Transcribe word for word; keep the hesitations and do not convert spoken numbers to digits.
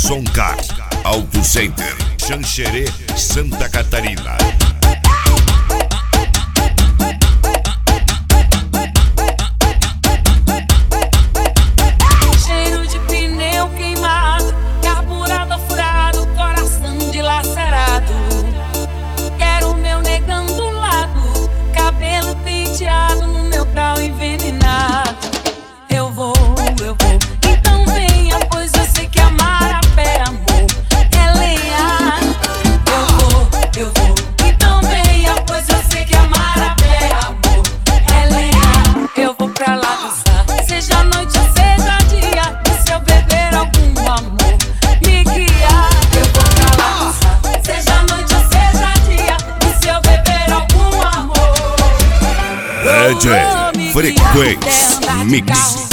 Zoncar, Auto Center, Xanxerê, Santa Catarina. Cheiro de pneu queimado, carburador furado, coração dilacerado. Quero o meu negão do lado, cabelo penteado, no meu grau envenenado. Eu vou, eu vou, então venha, pois eu sei que amar a pé, amor, é lenha. Eu vou, eu vou, então venha, pois eu sei que amar a pé, amor, é lenha. Eu vou pra lá dançar, seja noite ou seja dia, e se eu beber algum amor, me guia. Eu vou pra lá dançar, seja noite ou seja dia, e se eu beber algum amor, D J Frequência Mix.